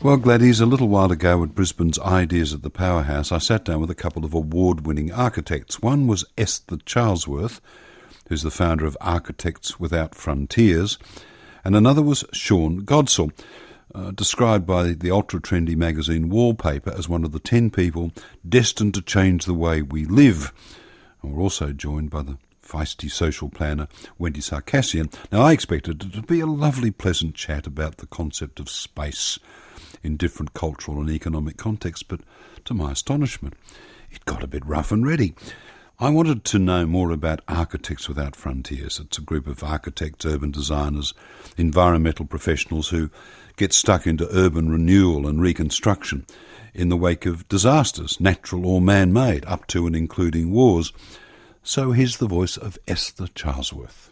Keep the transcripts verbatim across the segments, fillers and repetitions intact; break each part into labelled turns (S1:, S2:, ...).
S1: Well, Gladys, a little while ago at Brisbane's Ideas at the Powerhouse, I sat down with a couple of award-winning architects. One was Esther Charlesworth, who's the founder of Architects Without Frontiers, and another was Sean Godsall, uh, described by the ultra-trendy magazine Wallpaper as one of the ten people destined to change the way we live. And we're also joined by the feisty social planner Wendy Sarkassian. Now, I expected it to be a lovely, pleasant chat about the concept of space in different cultural and economic contexts, but to my astonishment, it got a bit rough and ready. I wanted to know more about Architects Without Frontiers. It's a group of architects, urban designers, environmental professionals who get stuck into urban renewal and reconstruction in the wake of disasters, natural or man-made, up to and including wars. So here's the voice of Esther Charlesworth.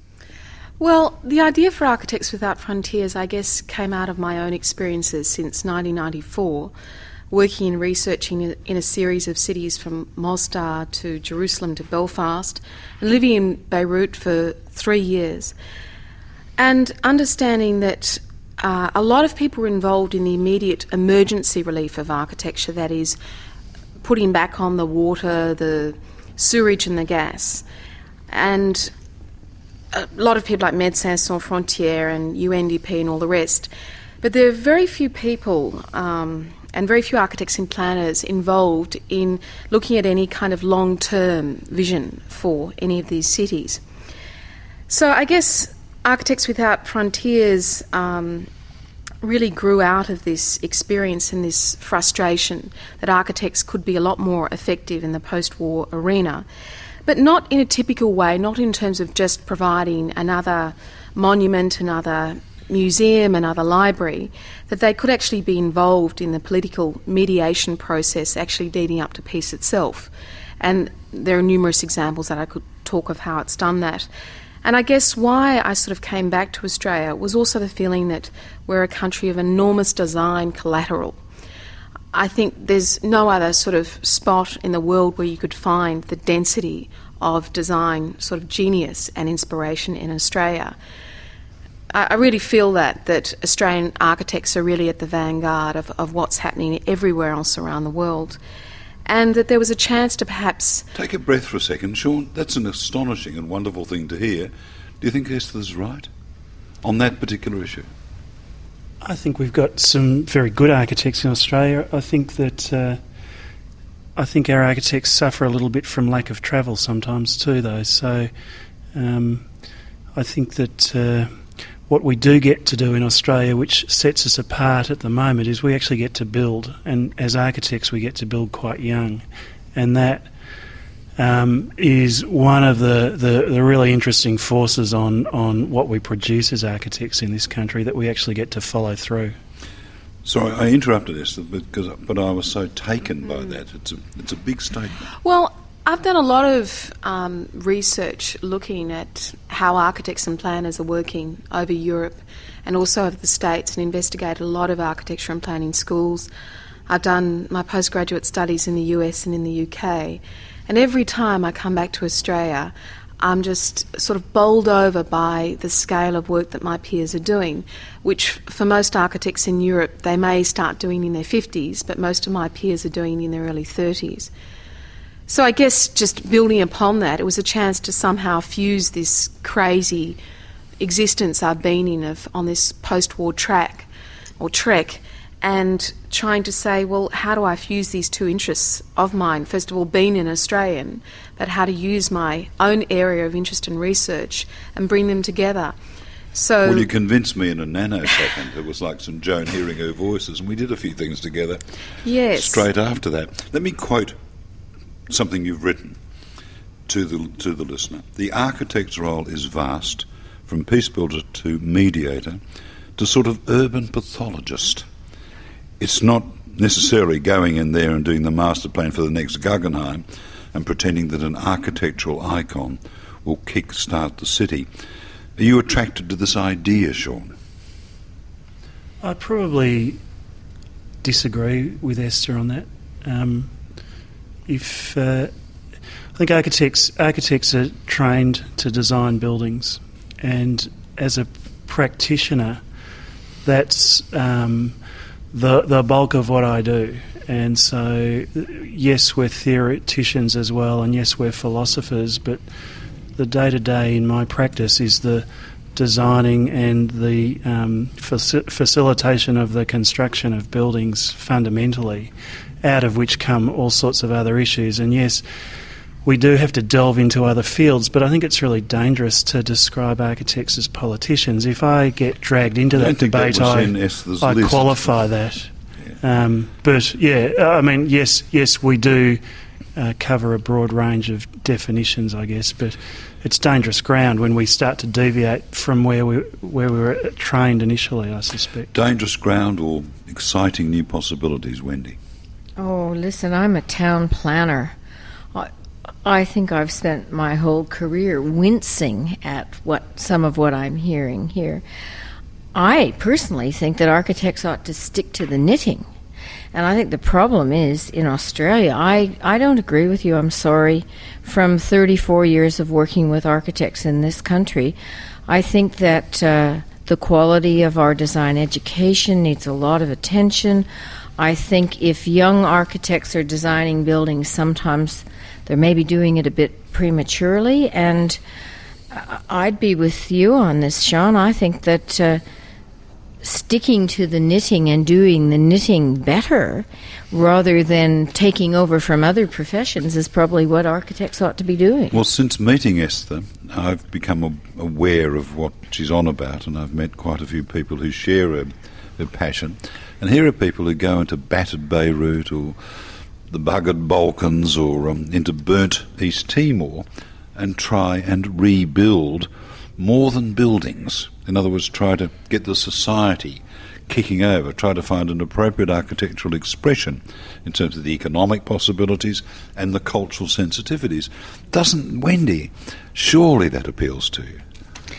S2: Well, the idea for Architects Without Frontiers, I guess, came out of my own experiences since nineteen ninety-four, working and researching in a series of cities from Mostar to Jerusalem to Belfast, and living in Beirut for three years, and understanding that uh, a lot of people were involved in the immediate emergency relief of architecture, that is, putting back on the water, the sewerage and the gas. And a lot of people like Médecins Sans Frontières and U N D P and all the rest. But there are very few people um, and very few architects and planners involved in looking at any kind of long-term vision for any of these cities. So I guess Architects Without Frontiers um, really grew out of this experience and this frustration that architects could be a lot more effective in the post-war arena, but not in a typical way, not in terms of just providing another monument, another museum, another library, that they could actually be involved in the political mediation process actually leading up to peace itself. And there are numerous examples that I could talk of how it's done that. And I guess why I sort of came back to Australia was also the feeling that we're a country of enormous design collateral. I think there's no other sort of spot in the world where you could find the density of design sort of genius and inspiration in Australia. I, I really feel that, that Australian architects are really at the vanguard of, of what's happening everywhere else around the world. And that there was a chance to perhaps...
S1: Take a breath for a second, Sean. That's an astonishing and wonderful thing to hear. Do you think Esther's right on that particular issue?
S3: I think we've got some very good architects in Australia. I think that uh, I think our architects suffer a little bit from lack of travel sometimes too, though. So um, I think that uh, what we do get to do in Australia, which sets us apart at the moment, is we actually get to build. And as architects, we get to build quite young. And that um, is one of the, the, the really interesting forces on, on what we produce as architects in this country, that we actually get to follow through.
S1: Sorry, I interrupted Esther, because but I was so taken by that. It's a it's a big statement.
S2: Well, I've done a lot of um, research looking at how architects and planners are working over Europe and also over the States, and investigated a lot of architecture and planning schools. I've done my postgraduate studies in the U S and in the U K. And every time I come back to Australia, I'm just sort of bowled over by the scale of work that my peers are doing, which for most architects in Europe, they may start doing in their fifties, but most of my peers are doing in their early thirties. So I guess just building upon that, it was a chance to somehow fuse this crazy existence I've been in of, on this post-war track, or trek, and trying to say, well, how do I fuse these two interests of mine? First of all, being an Australian, but how to use my own area of interest and research and bring them together. So,
S1: well, you convinced me in a nanosecond. It was like some Joan hearing her voices, and we did a few things together.
S2: Yes.
S1: Straight after that. Let me quote something you've written to the to the listener. The architect's role is vast, from peace builder to mediator to sort of urban pathologist. It's not necessarily going in there and doing the master plan for the next Guggenheim and pretending that an architectural icon will kick-start the city. Are you attracted to this idea, Sean?
S3: I'd probably disagree with Esther on that. Um, if uh, I think architects architects are trained to design buildings, and as a practitioner, that's um, the the bulk of what I do. And so, yes, we're theoreticians as well, and yes, we're philosophers, but the day-to-day in my practice is the designing and the um, faci- facilitation of the construction of buildings fundamentally, out of which come all sorts of other issues. And yes, we do have to delve into other fields, but I think it's really dangerous to describe architects as politicians. If I get dragged into that debate,
S1: that
S3: I, I qualify that. Yeah. Um, but yeah, I mean, yes, yes, we do uh, cover a broad range of definitions, I guess, but it's dangerous ground when we start to deviate from where we where we were trained initially, I suspect.
S1: Dangerous ground or exciting new possibilities, Wendy?
S4: Oh, listen, I'm a town planner. I, I think I've spent my whole career wincing at what some of what I'm hearing here. I personally think that architects ought to stick to the knitting. And I think the problem is, in Australia, I, I don't agree with you, I'm sorry. From thirty-four years of working with architects in this country, I think that uh, the quality of our design education needs a lot of attention. I think if young architects are designing buildings, sometimes they're maybe doing it a bit prematurely. And I'd be with you on this, Sean. I think that Uh, sticking to the knitting and doing the knitting better rather than taking over from other professions is probably what architects ought to be doing.
S1: Well, since meeting Esther, I've become a- aware of what she's on about, and I've met quite a few people who share her, her passion. And here are people who go into battered Beirut or the buggered Balkans or um, into burnt East Timor and try and rebuild more than buildings. In other words, try to get the society kicking over, try to find an appropriate architectural expression in terms of the economic possibilities and the cultural sensitivities. Doesn't, Wendy, surely that appeals to you?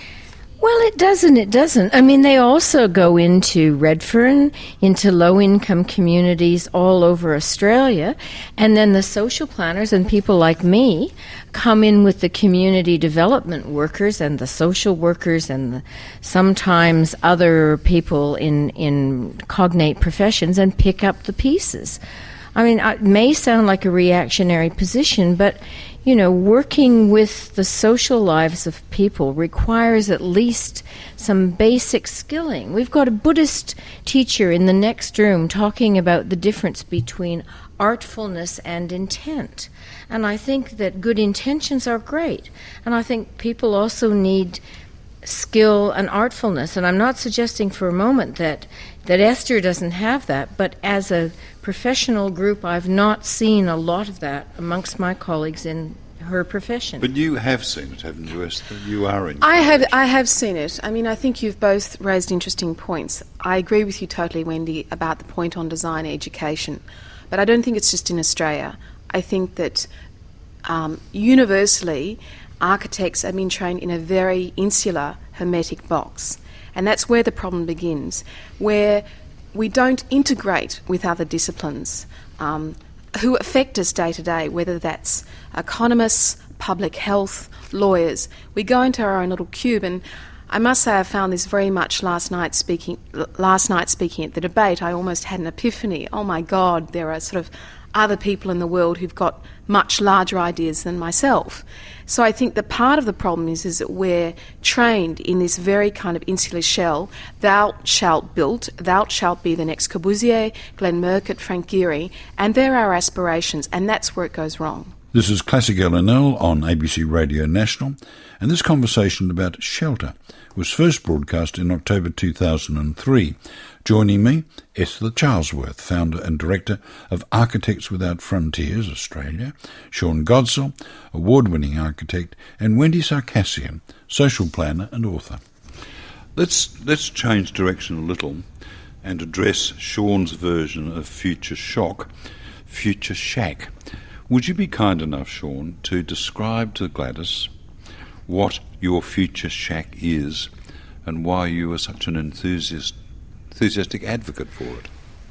S4: Well, it doesn't, it doesn't. I mean, they also go into Redfern, into low-income communities all over Australia, and then the social planners and people like me come in with the community development workers and the social workers and the, sometimes other people in, in cognate professions and pick up the pieces. I mean, it may sound like a reactionary position, but you know, working with the social lives of people requires at least some basic skilling. We've got a Buddhist teacher in the next room talking about the difference between artfulness and intent. And I think that good intentions are great. And I think people also need skill and artfulness. And I'm not suggesting for a moment that, that Esther doesn't have that, but as a professional group, I've not seen a lot of that amongst my colleagues in her profession.
S1: But you have seen it, haven't you, Esther? You are in.
S2: I have, I have seen it. I mean, I think you've both raised interesting points. I agree with you totally, Wendy, about the point on design education. But I don't think it's just in Australia. I think that um, universally, architects have been trained in a very insular, hermetic box. And that's where the problem begins, where we don't integrate with other disciplines um, who affect us day to day, whether that's economists, public health, lawyers. We go into our own little cube, and I must say I found this very much last night speaking last night speaking at the debate. I almost had an epiphany. Oh my God, there are sort of other people in the world who've got much larger ideas than myself. So I think that part of the problem is, is that we're trained in this very kind of insular shell. Thou shalt build, thou shalt be the next Corbusier, Glenn Murcutt, Frank Gehry, and they're our aspirations, and that's where it goes wrong.
S1: This is Classic L N L on A B C Radio National, and this conversation about shelter was first broadcast in October two thousand three. Joining me, Esther Charlesworth, founder and director of Architects Without Frontiers Australia, Sean Godsall, award-winning architect, and Wendy Sarkassian, social planner and author. Let's let's change direction a little and address Sean's version of Future Shock, Future Shack. Would you be kind enough, Sean, to describe to Gladys what your Future Shack is and why you are such an enthusiast, enthusiastic advocate for it?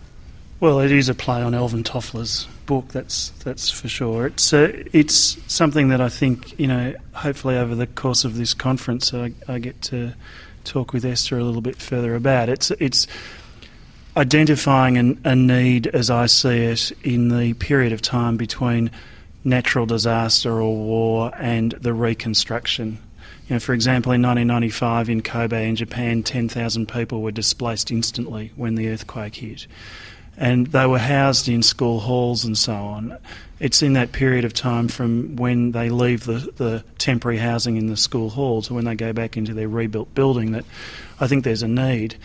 S3: Well, it is a play on Alvin Toffler's book, that's that's for sure. It's uh, it's something that I think, you know, hopefully over the course of this conference I, I get to talk with Esther a little bit further about. It's it's identifying an, a need, as I see it, in the period of time between natural disaster or war and the reconstruction. You know, for example, in nineteen ninety-five in Kobe in Japan, ten thousand people were displaced instantly when the earthquake hit. And they were housed in school halls and so on. It's in that period of time from when they leave the, the temporary housing in the school hall to when they go back into their rebuilt building that I think there's a need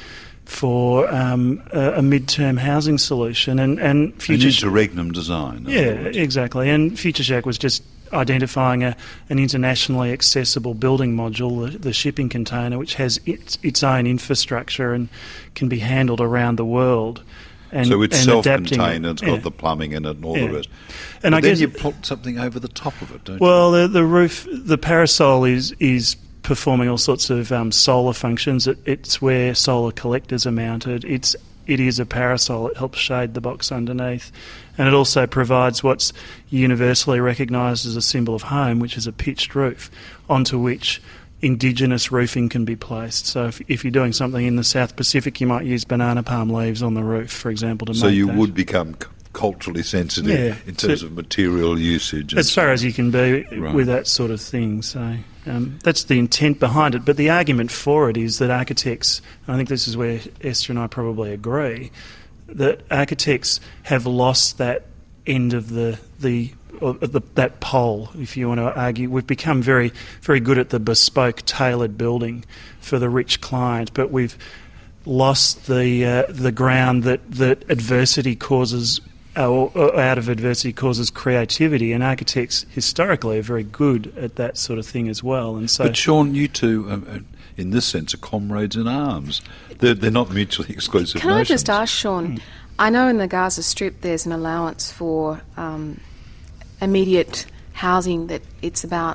S3: for um, a, a mid-term housing solution. And, and Future
S1: An interregnum design.
S3: Yeah, exactly. And Future Shack was just identifying a, an internationally accessible building module, the, the shipping container, which has its, its own infrastructure and can be handled around the world. And,
S1: so it's
S3: and
S1: self-contained,
S3: it.
S1: it's got
S3: Yeah.
S1: the plumbing in it and all
S3: Yeah.
S1: the rest.
S3: And
S1: but
S3: I
S1: then
S3: guess
S1: you put something over the top of it, don't
S3: well, the, the roof, the parasol is is performing all sorts of um, solar functions. It, it's where solar collectors are mounted. It's it is a parasol. It helps shade the box underneath, and it also provides what's universally recognised as a symbol of home, which is a pitched roof, onto which indigenous roofing can be placed. So if, if you're doing something in the South Pacific, you might use banana palm leaves on the roof, for example, to
S1: So
S3: make
S1: you
S3: that.
S1: would become c- culturally sensitive
S3: Yeah,
S1: in terms
S3: to-
S1: of material usage. and
S3: As far
S1: so
S3: as you can be
S1: Right.
S3: with that sort of thing. So um, that's the intent behind it. But the argument for it is that architects, and I think this is where Esther and I probably agree, that architects have lost that end of the the, or the that pole, if you want to argue. We've become very, very good at the bespoke, tailored building for the rich client, but we've lost the uh, the ground that, that adversity causes, or, or out of adversity causes creativity, and architects historically are very good at that sort of thing as well. And so,
S1: But Sean, you two, um, uh, in this sense, are comrades in arms. They're, they're not mutually exclusive
S2: Can I
S1: notions.
S2: just ask Sean? I know in the Gaza Strip there's an allowance for um, immediate housing that it's about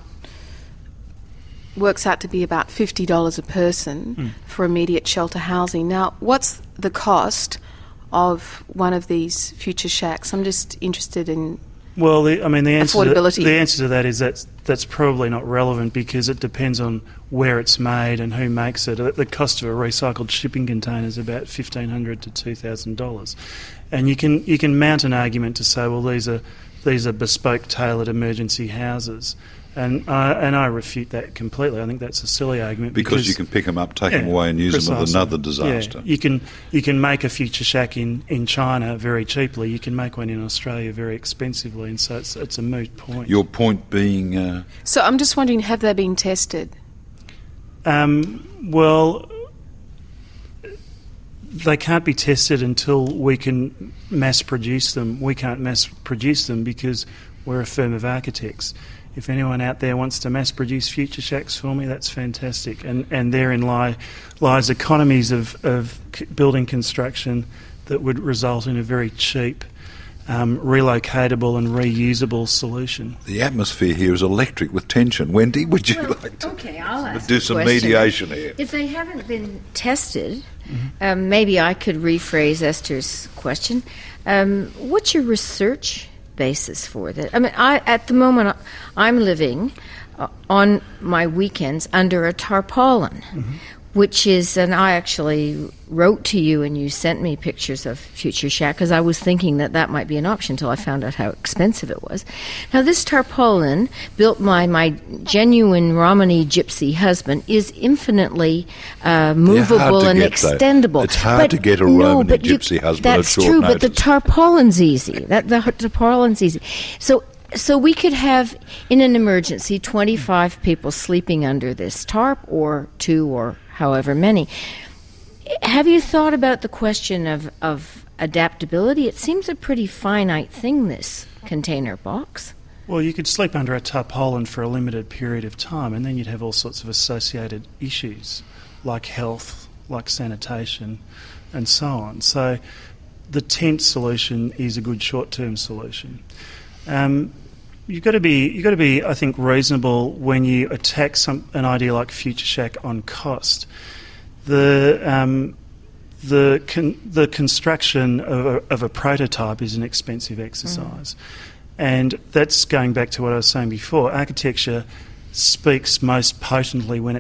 S2: works out to be about fifty dollars a person
S3: Mm.
S2: for immediate shelter housing. Now, what's the cost of one of these Future Shacks? I'm just interested in.
S3: well, the, I mean, the answer to,
S2: Affordability.
S3: the answer to that is that's that's probably not relevant because it depends on where it's made and who makes it. The cost of a recycled shipping container is about fifteen hundred to two thousand dollars, and you can you can mount an argument to say, well, these are these are bespoke, tailored emergency houses. And I, and I refute that completely. I think that's a silly argument.
S1: Because,
S3: Because
S1: you can pick them up, take
S3: yeah,
S1: them away and use them with
S3: precisely.
S1: another disaster.
S3: Yeah. You can you can make a Future Shack in, in China very cheaply. You can make one in Australia very expensively, and so it's it's a moot point.
S1: Your point being... Uh,
S2: So I'm just wondering, have they been tested?
S3: Um, well, they can't be tested until we can mass produce them. We can't mass produce them because we're a firm of architects. If anyone out there wants to mass produce Future Shacks for me, that's fantastic. And and therein lie lies economies of, of c- building construction that would result in a very cheap, um, relocatable and reusable solution.
S1: the atmosphere here is electric with tension. Wendy, would you like to
S4: Okay, I'll ask
S1: do
S4: a
S1: some
S4: question.
S1: mediation here?
S4: If they haven't been tested, um, maybe I could rephrase Esther's question. Um, what's your research basis for that? I mean, I at the moment I'm living uh, on my weekends under a tarpaulin, which is, and I actually wrote to you and you sent me pictures of Future Shack because I was thinking that that might be an option until I found out how expensive it was. Now, this tarpaulin, built by my genuine Romani gypsy husband, is infinitely uh, movable
S1: to
S4: and
S1: get, though.
S4: extendable.
S1: It's hard to get a
S4: no,
S1: Romani
S4: but you-
S1: gypsy husband at
S4: That's
S1: short
S4: true, but the
S1: notice.
S4: tarpaulin's easy. That the tarpaulin's easy. So. So we could have, in an emergency, twenty-five people sleeping under this tarp, or two, or however many. Have you thought about the question of, of adaptability? It seems a pretty finite thing, this container box.
S3: Well, you could sleep under a tarpaulin for a limited period of time, and then you'd have all sorts of associated issues, like health, like sanitation, and so on. So the tent solution is a good short-term solution. Um, you've got to be, you've got to be, I think, reasonable when you attack some an idea like Future Shack on cost. The um, the con- the construction of a, of a prototype is an expensive exercise, and that's going back to what I was saying before. Architecture speaks most potently when it's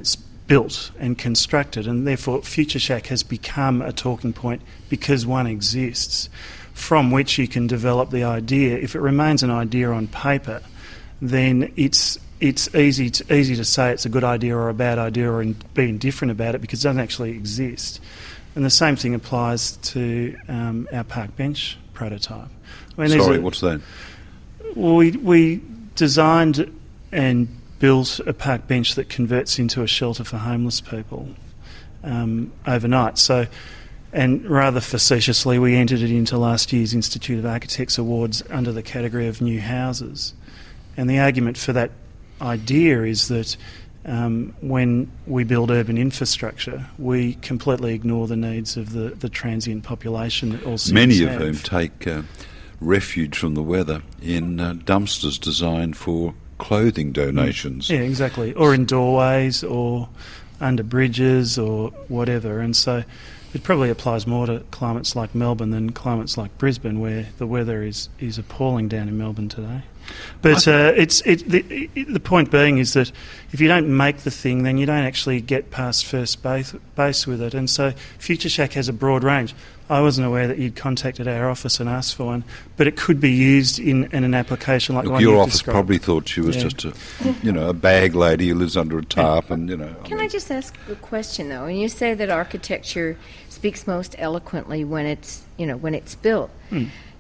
S3: built and constructed, and therefore Future Shack has become a talking point because one exists from which you can develop the idea. If it remains an idea on paper, then it's it's easy to, easy to say it's a good idea or a bad idea or in, be indifferent about it because it doesn't actually exist. And the same thing applies to um, our park bench prototype. I mean,
S1: Sorry,
S3: a,
S1: what's that?
S3: We, we designed and built a park bench that converts into a shelter for homeless people um, overnight. So, and rather facetiously, we entered it into last year's Institute of Architects Awards under the category of new houses. And the argument for that idea is that um, when we build urban infrastructure, we completely ignore the needs of the, the transient population that all cities
S1: Many of
S3: have.
S1: whom take uh, refuge from the weather in uh, dumpsters designed for clothing donations.
S3: Yeah, exactly. Or in doorways or under bridges or whatever. And so it probably applies more to climates like Melbourne than climates like Brisbane, where the weather is, is appalling down in Melbourne today. But uh, it's it, the, it, the point being is that if you don't make the thing, then you don't actually get past first base, base with it. And so Future Shack has a broad range. I wasn't aware that you'd contacted our office and asked for one, but it could be used in, in an application like
S1: Look,
S3: the one
S1: your
S3: you've
S1: office
S3: described.
S1: probably thought she was
S3: Yeah.
S1: just a, you know, a bag lady who lives under a tarp, and you know.
S4: Can I just ask a question though? When you say that architecture speaks most eloquently when it's you know when it's built,
S3: Hmm.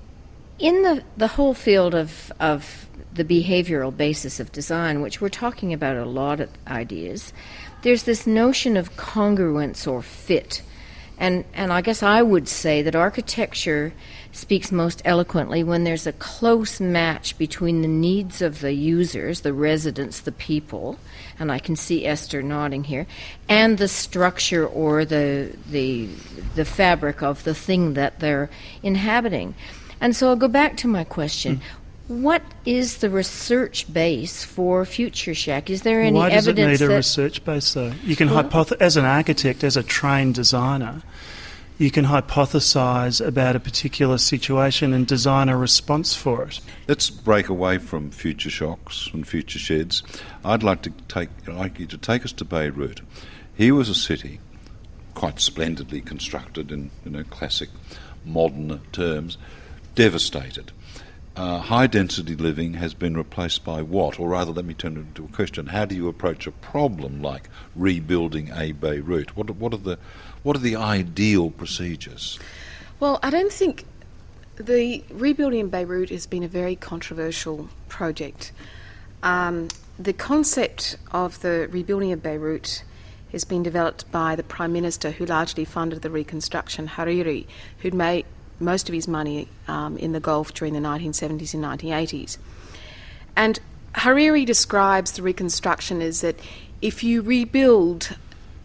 S4: in the the whole field of of the behavioral basis of design, which we're talking about a lot of ideas, there's this notion of congruence or fit. And and I guess I would say that architecture speaks most eloquently when there's a close match between the needs of the users, the residents, the people, and I can see Esther nodding here, and the structure or the the the fabric of the thing that they're inhabiting. And so I'll go back to my question. Mm. What is the research base for Future Shack? Is there any
S3: Why does
S4: evidence
S3: it need a
S4: that
S3: research base, though? You can
S4: Well-
S3: hypoth- as an architect, as a trained designer, you can hypothesise about a particular situation and design a response for it.
S1: Let's break away from Future Shocks and Future Sheds. I'd like to take I'd like you to take us to Beirut. Here was a city, quite splendidly constructed in you know classic modern terms, devastated. Uh, high-density living has been replaced by what? Or rather, let me turn it into a question. How do you approach a problem like rebuilding a Beirut? What, what, are, the, what are the ideal procedures?
S2: Well, I don't think the rebuilding in Beirut has been a very controversial project. Um, the concept of the rebuilding of Beirut has been developed by the Prime Minister who largely funded the reconstruction, Hariri, who'd made most of his money um, in the Gulf during the nineteen seventies and nineteen eighties. And Hariri describes the reconstruction as that if you rebuild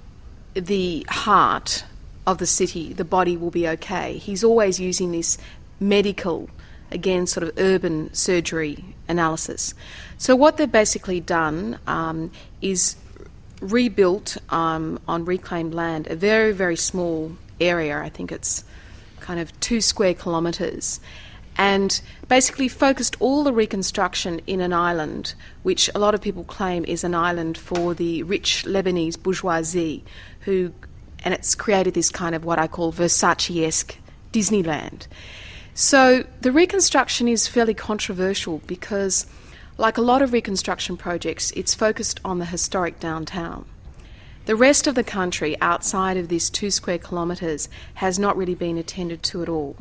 S2: the heart of the city, the body will be okay. He's always using this medical, again, sort of urban surgery analysis. So what they've basically done um, is rebuilt um, on reclaimed land a very, very small area. I think it's kind of two square kilometres, and basically focused all the reconstruction in an island, which a lot of people claim is an island for the rich Lebanese bourgeoisie, who, and it's created this kind of what I call Versace-esque Disneyland. So the reconstruction is fairly controversial because, like a lot of reconstruction projects, it's focused on the historic downtown. The rest of the country, outside of this two square kilometres, has not really been attended to at all.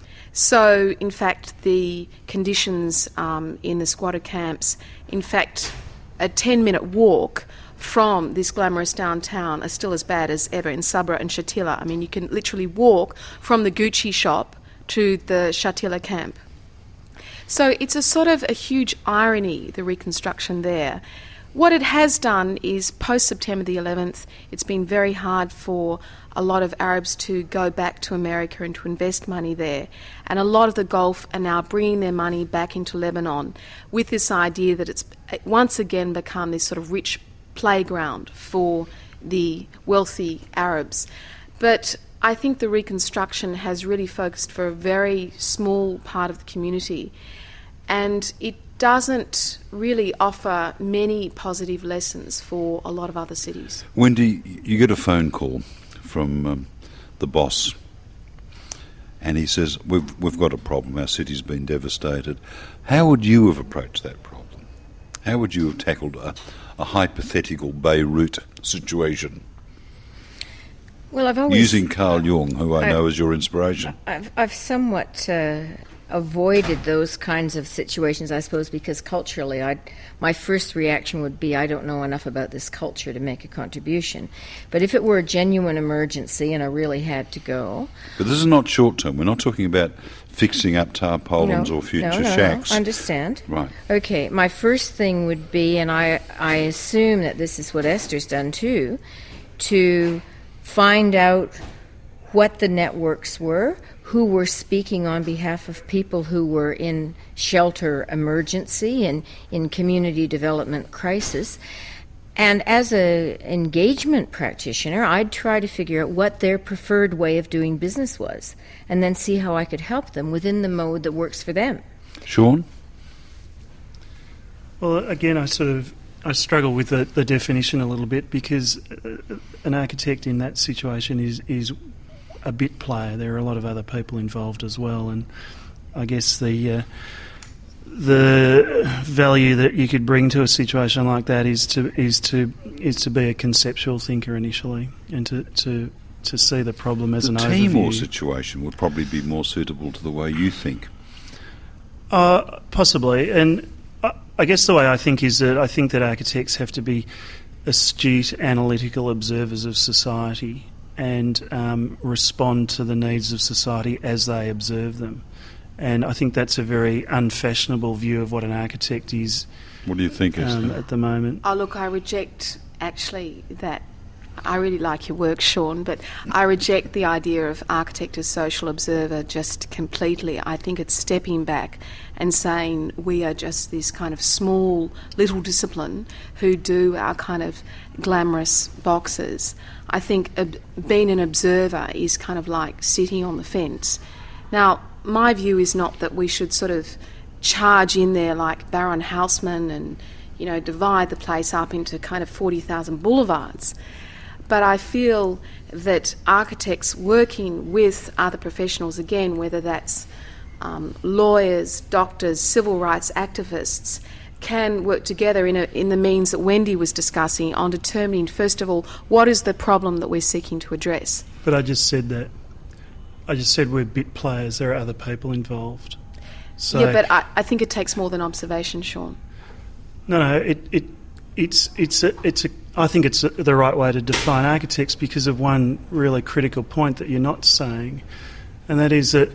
S2: So, in fact, the conditions um, in the squatter camps, in fact, a ten-minute walk from this glamorous downtown are still as bad as ever in Sabra and Shatila. I mean, you can literally walk from the Gucci shop to the Shatila camp. So it's a sort of a huge irony, the reconstruction there. What it has done is, post-September the eleventh, it's been very hard for a lot of Arabs to go back to America and to invest money there. And a lot of the Gulf are now bringing their money back into Lebanon with this idea that it's once again become this sort of rich playground for the wealthy Arabs. But I think the reconstruction has really focused for a very small part of the community. and it doesn't really offer many positive lessons for a lot of other cities.
S1: Wendy, you get a phone call from um, the boss, and he says, we've, we've got a problem, our city's been devastated. How would you have approached that problem? How would you have tackled a, a hypothetical Beirut situation?
S4: Well, I've always...
S1: Using Carl Jung, who I,
S4: I
S1: know is your inspiration.
S4: I've, I've somewhat uh, avoided those kinds of situations, I suppose, because culturally, I'd, my first reaction would be, I don't know enough about this culture to make a contribution. But if it were a genuine emergency and I really had to go...
S1: But this is not short-term. We're not talking about fixing up tarpaulins
S4: no,
S1: or future
S4: no, no,
S1: shacks.
S4: No, understand.
S1: Right.
S4: Okay, my first thing would be, and I, I assume that this is what Esther's done too, to find out what the networks were, who were speaking on behalf of people who were in shelter emergency and in community development crisis. And as an engagement practitioner, I'd try to figure out what their preferred way of doing business was, and then see how I could help them within the mode that works for them.
S1: Sean?
S3: Well, again, I sort of I struggle with the, the definition a little bit, because uh, an architect in that situation is, is a bit player. There are a lot of other people involved as well, and I guess the uh, the value that you could bring to a situation like that is to is to is to be a conceptual thinker initially, and to to, to see the problem as
S1: the
S3: an overview.
S1: The Timor situation would probably be more suitable to the way you think.
S3: Uh, possibly, and I, I guess the way I think is that I think that architects have to be astute, analytical observers of society, and um, respond to the needs of society as they observe them. And I think that's a very unfashionable view of what an architect is.
S1: What do you think,
S3: um,
S1: Esther?
S3: At the moment?
S2: Oh, look, I reject actually that. I really like your work, Sean, but I reject the idea of architect as social observer just completely. I think it's stepping back and saying we are just this kind of small little discipline who do our kind of glamorous boxes. I think ob- being an observer is kind of like sitting on the fence. Now, my view is not that we should sort of charge in there like Baron Haussmann and, you know, divide the place up into kind of forty thousand boulevards. But I feel that architects working with other professionals, again, whether that's um, lawyers, doctors, civil rights activists, can work together in, a, in the means that Wendy was discussing on determining, first of all, what is the problem that we're seeking to address.
S3: But I just said that. I just said we're bit players. There are other people involved. So
S2: yeah, but I, I think it takes more than observation, Sean.
S3: No, no, it, it it's it's a, it's a. I think it's a, the right way to define architects because of one really critical point that you're not saying, and that is that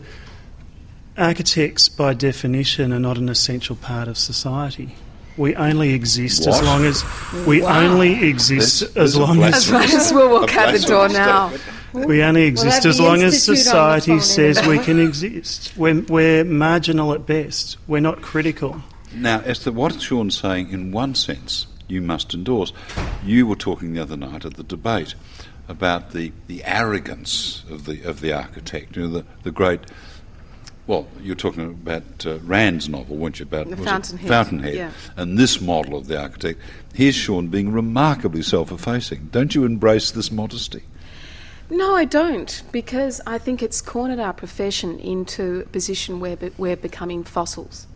S3: architects, by definition, are not an essential part of society. We only exist
S1: what?
S3: as long as we
S2: wow.
S3: only exist
S1: There's,
S3: as
S1: there's
S3: long as
S2: As much as we'll walk out the door now.
S3: we only exist
S4: Well,
S3: as long as society
S4: phone
S3: says we
S4: anyway.
S3: can exist. We're, we're marginal at best. We're not critical.
S1: Now, Esther, what Sean's saying, in one sense, you must endorse. You were talking the other night at the debate about the, the arrogance of the of the architect, you know, the, the great... Well, you're talking about uh, Rand's novel, weren't you? About
S2: The
S1: was
S2: Fountainhead.
S1: It? Fountainhead.
S2: Yeah.
S1: And this model of the architect. Here's Sean being remarkably self-effacing. Don't you embrace this modesty?
S2: No, I don't, because I think it's cornered our profession into a position where be- we're becoming fossils.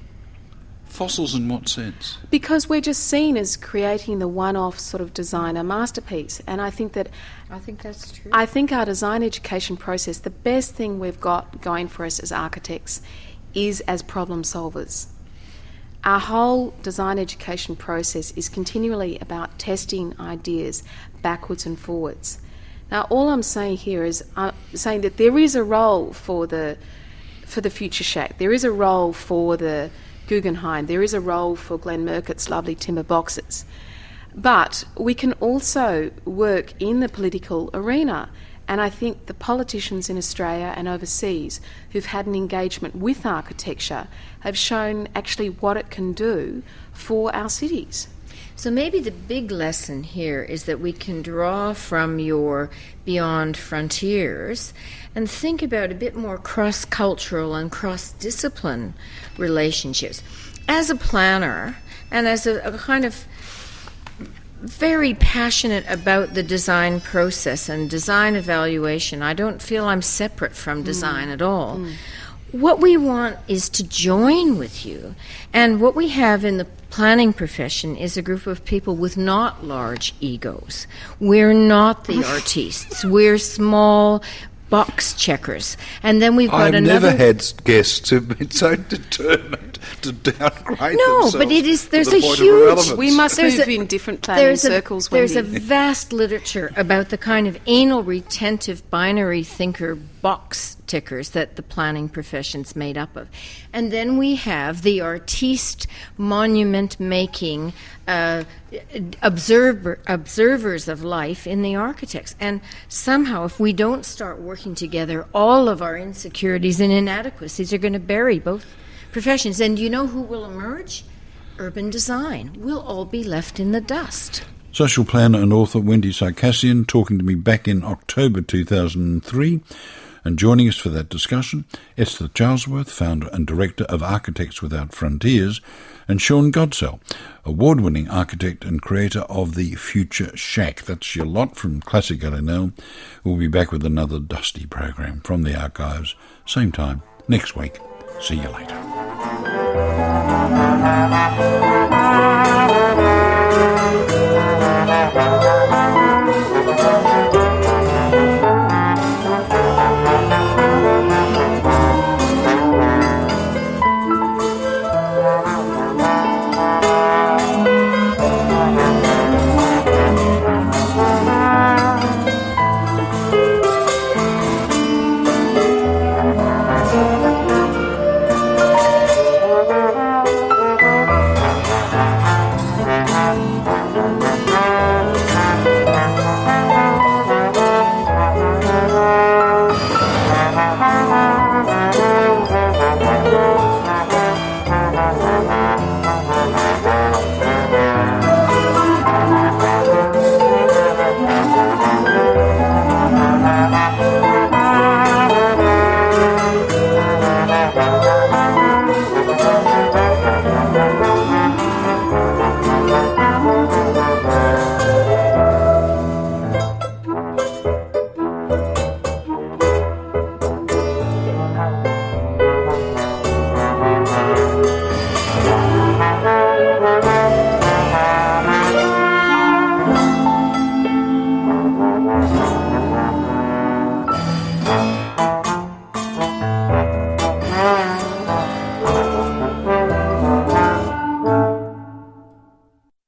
S1: Fossils in what sense?
S2: Because we're just seen as creating the one-off sort of designer masterpiece. And I think that
S4: I think that's true.
S2: I think our design education process, the best thing we've got going for us as architects is as problem solvers. Our whole design education process is continually about testing ideas backwards and forwards. Now, all I'm saying here is I'm saying that there is a role for the for the Future Shack. There is a role for the Guggenheim. There is a role for Glenn Murcutt's lovely timber boxes. But we can also work in the political arena. And I think the politicians in Australia and overseas who've had an engagement with architecture have shown actually what it can do for our cities.
S4: So maybe the big lesson here is that we can draw from your Beyond Frontiers and think about a bit more cross-cultural and cross-discipline relationships. As a planner and as a, a kind of very passionate about the design process and design evaluation, I don't feel I'm separate from design mm. at all. Mm. What we want is to join with you. And what we have in the planning profession is a group of people with not large egos. We're not the artistes. We're small box checkers. And then we've got
S1: I've
S4: another...
S1: never had guests who've been so determined to downgrade
S4: no,
S1: themselves.
S4: but it is, there's
S1: to the
S4: a
S1: point
S4: huge...
S1: of irrelevance.
S2: We must
S4: There's
S2: move
S4: a-
S2: in different planning
S4: There's a,
S2: circles.
S4: there's
S2: Wendy.
S4: a vast literature about the kind of anal retentive binary thinker box tickers that the planning profession's made up of. And then we have the artiste monument making uh, observer, observers of life in the architects. And somehow, if we don't start working together, all of our insecurities and inadequacies are going to bury both professions. And you know who will emerge? Urban design. We'll all be left in the dust.
S1: Social planner and author Wendy Sarkassian talking to me back in October two thousand three. And joining us for that discussion, Esther Charlesworth, founder and director of Architects Without Frontiers, and Sean Godsell, award-winning architect and creator of the Future Shack. That's your lot from Classic L N L. We'll be back with another dusty program from the archives, same time next week. See you later.